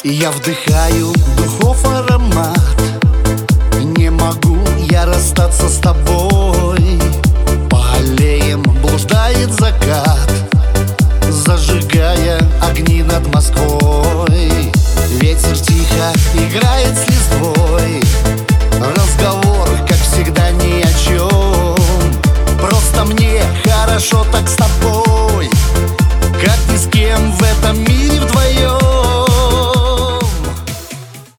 Я вдыхаю духов аромат, не могу я расстаться с тобой. По аллеям блуждает закат, зажигая огни над Москвой. Ветер тихо играет с листвой, разговор, как всегда, ни о чем. Просто мне хорошо так с тобой.